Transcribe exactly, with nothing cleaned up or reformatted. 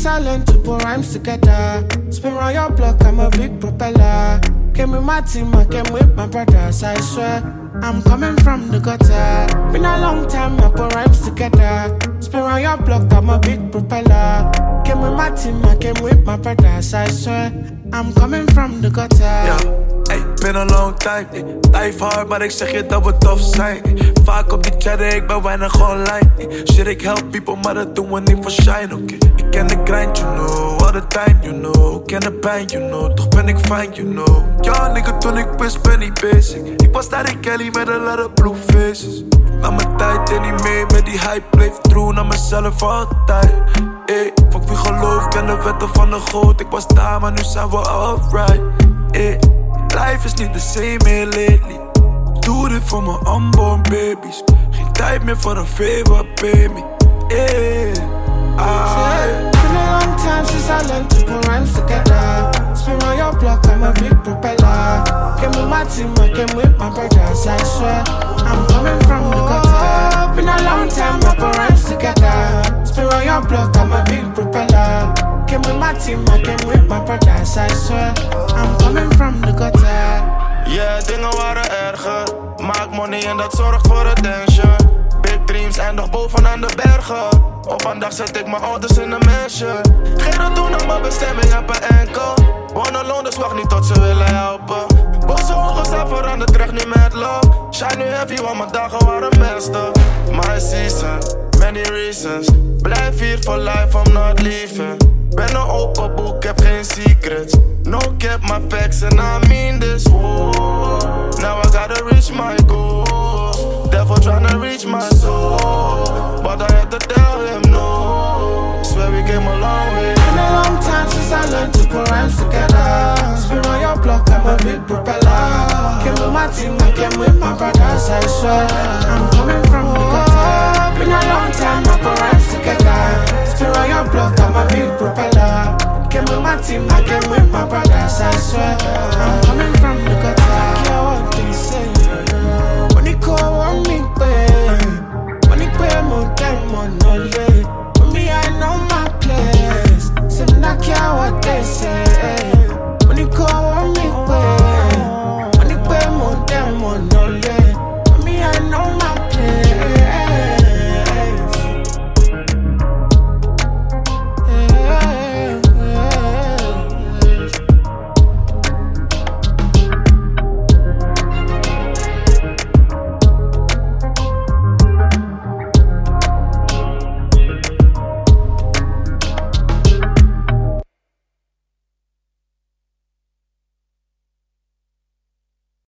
I learned to put rhymes together. Spin around your block, I'm a big propeller. Came with my team, I came with my brothers, I swear. I'm coming from the gutter. Been a long time, I put rhymes together. Spin around your block, I'm a big propeller. Came with my team, I came with my brothers, I swear. I'm coming from the gutter. Ja, ey, been a long time. Life hard, maar ik zeg je dat we tof zijn. Vaak op die chatten, ik ben weinig online. Shit, ik help people, maar dat doen we niet voor shine, oké. Okay. Ik ken de grind, you know, all the time, you know. Ik ken de pijn, you know, toch ben ik fine, you know. Ja, nigga, toen ik wist, ben ik basic. Ik was daar in Kelly met een lot of blue faces. Na mijn tijd en niet mee met die hype, bleef true naar mezelf altijd. Ey, fuck wie geloof, ken de wetten van de goot. Ik was daar, maar nu zijn we alright. Ey, life is niet the same here lately. Doe dit voor mijn unborn babies. Geen tijd meer voor een favor, baby. Ey, ah. Been a long time since I learned to put rhymes together. Spin around your block, I'm a big propeller. Came with my team, I came with my brothers, I swear. I'm coming from the gutter. Been a long time, I put rhymes together. Spin around your block, I'm a big propeller. Came with my team, I came with my brothers, I swear. I'm coming from the gutter. Yeah, dingen waren erger. Maak money en dat zorgt voor attention. Big dreams en nog bovenaan de bergen. Op een dag zet ik mijn ouders in een mansion. Geen doen aan mijn bestemming, heb een enkel. Woon alone, dus wacht niet tot ze willen helpen. Boze ogen zijn veranderd, krijg nu met love. Shine nu heavy, want mijn dagen waren mesten. My season, many reasons. Blijf hier for life, I'm not leaving. Ben een open boek, heb geen secrets. No cap, my facts and I mean this. Whoa. Now I gotta reach my goals. Devil tryna reach my soul, but I had to tell him no. Swear we came a long way. Been a long time since I learned to put rhymes together. Spin on your block, I'm a big propeller. Came with my team, I came with my brothers, I swear. I'm coming from the gutter. Been a long time, I put rhymes together. Spin on your block, I'm a big propeller. Came with my team, I came with my brothers, I swear. I'm coming from the gutter.